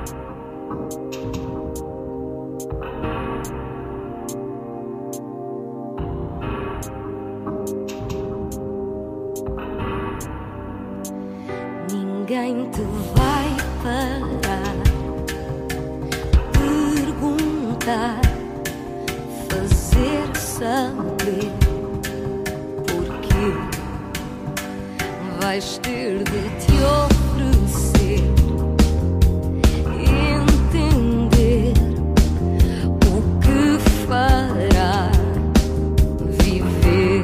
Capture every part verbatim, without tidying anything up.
Ninguém te vai parar, perguntar, fazer saber porquê. Vais ter de te oferecer, entender o que fará viver.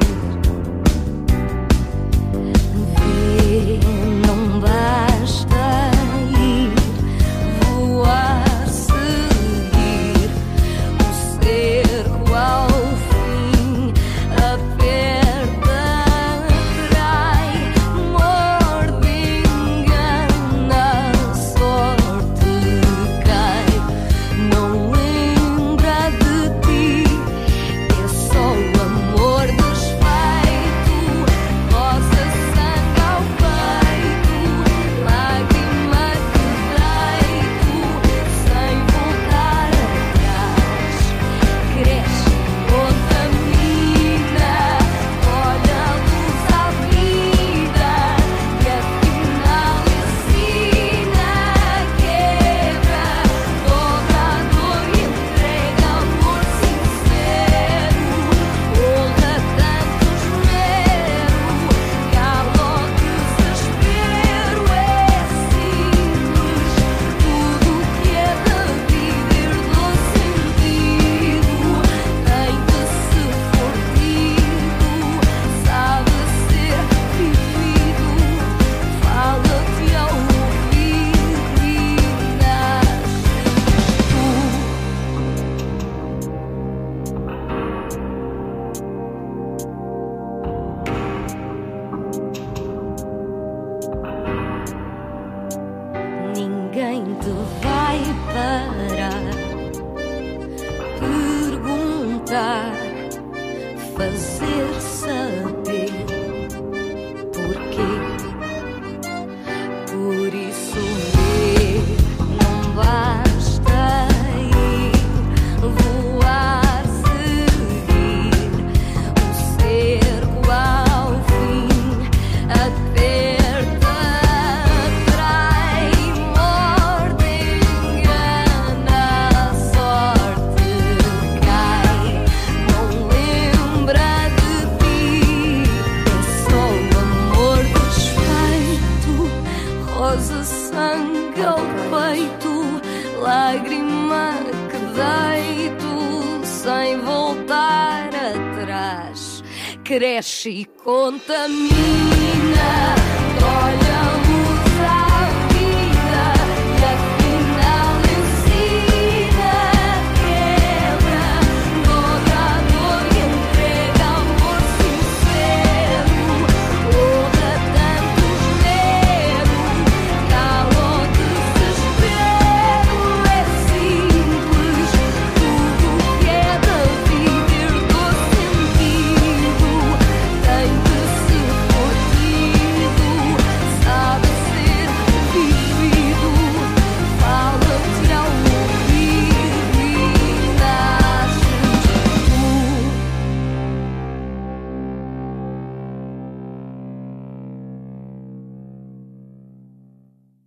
Ver, não basta ir, voar, seguir o cerco ao fim, aperta, atrai, morde, engana, a sorte cai, não lembra de ti, é só o amor desfeito, rosa, sangue ao peito, lágrima que deito, sem voltar atrás, cresce, contamina, olha a luz à vida, e afinal ensina, quebra, dobra a dor e entrega amor sincero, honra tanto esmero, cala o desespero, é simples, tudo que é da vida herdou sentido, tem de se fortido, sabe ser vivido, fala-te ao ouvido e nasces tu. Ninguém te vai parar, perguntar, fazer saber porquê. Por isso ver, não basta ir, voar, seguir o cerco ao fim, aperta, atrai, morde, engana, a sorte cai, não lembra de ti, é só o amor desfeito, rosa, sangue ao peito, lágrima que deito, sem voltar atrás, cresce e contamina, olha